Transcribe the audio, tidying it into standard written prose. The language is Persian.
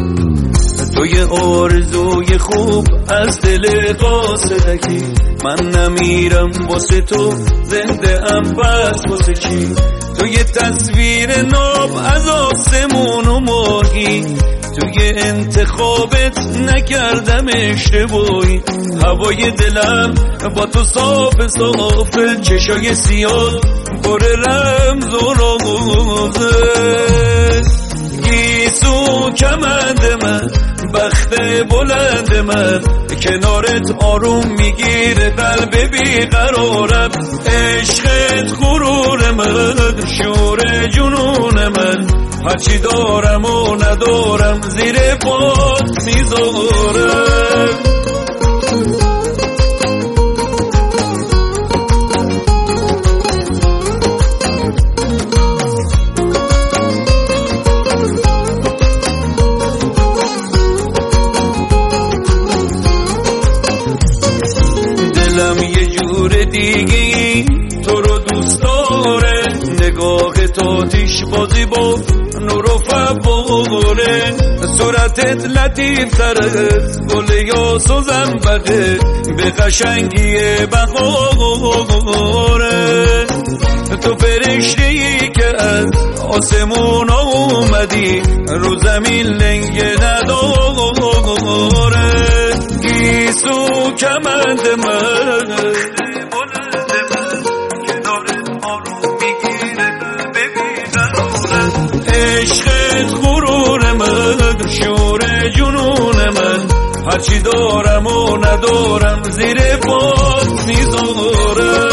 تو یه آرزوی خوب از دل قاصدکی، من نمیرم واسه تو زنده ام پس واسه چی؟ تو یه تصویر ناب از آسمون و ماهی، توی انتخابت نکردم اشتباهی. هوای دلم با تو صاف صافه، چشای سیاه پر رمز و رازه. گیسو کمند من، بخت بلند من، کنارت آروم میگیره قلب بیقرارم. عشقت غرور من، شور جنون من، هرچی دارم و ندارم زیر پات میذارم. دلم یه جور دیگه تو رو دوست داره، نگاه تو آتیش بازی با نور و فواره. صورتت لطیف تر از گل یاس و زنبقه، به قشنگی بهاره. تو فرشته‌ای که از آسمون اومدی، رو زمین لنگه نداره. گیسو کمند من، عشقت غرور من، شور جنون من، هرچی دارم و ندارم زیر پات میذارم.